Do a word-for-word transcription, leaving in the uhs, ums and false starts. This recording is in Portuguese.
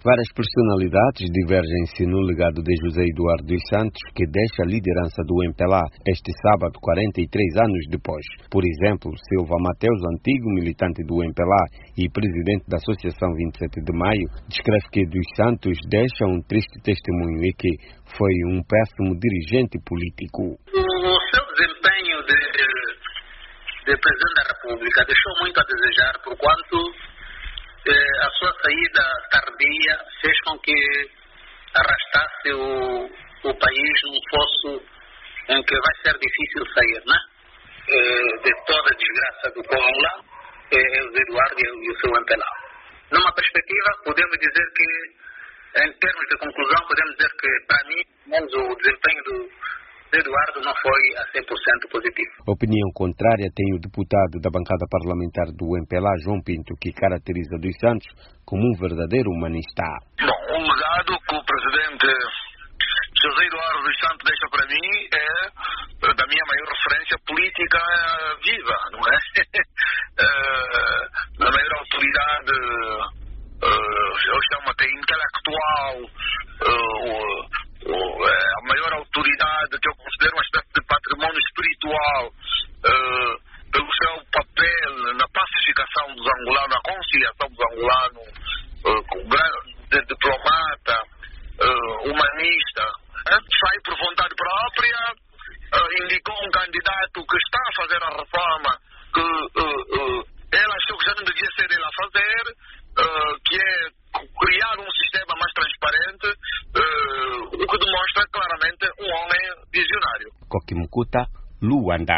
Várias personalidades divergem-se no legado de José Eduardo dos Santos, que deixa a liderança do M P L A este sábado, quarenta e três anos depois. Por exemplo, Silva Mateus, antigo militante do M P L A e presidente da Associação vinte e sete de Maio, descreve que dos Santos deixa um triste testemunho e que foi um péssimo dirigente político. O seu desempenho de, de presidente da República deixou muito a desejar, porquanto a sua saída tardia fez com que arrastasse o, o país num fosso em que vai ser difícil sair, né? De toda a desgraça do povo lá, é o Eduardo e o seu M P L A. Numa perspectiva, podemos dizer que, em termos de conclusão, podemos dizer que, para mim, menos o desempenho do Eduardo não foi a cem por cento positivo. Opinião contrária tem o deputado da bancada parlamentar do M P L A, João Pinto, que caracteriza dos Santos como um verdadeiro humanista. Bom, o legado que o presidente José Eduardo dos Santos deixa para mim é da minha maior referência política viva, não é? A maior autoridade, eu chamo até intelectual, a maior autoridade que eu considero uma espécie de patrimônio espiritual, uh, pelo seu papel na pacificação dos angolanos, na conciliação dos angolanos, uh, com grande diplomata, uh, humanista, uh, sai por vontade própria, uh, indicou um candidato que está a fazer a reforma que uh, uh, ele achou que já não devia ser ele a fazer, uh, que é criar um sistema mais transparente, uh, o que demonstra claramente um homem visionário. Kokimukuta, Luanda.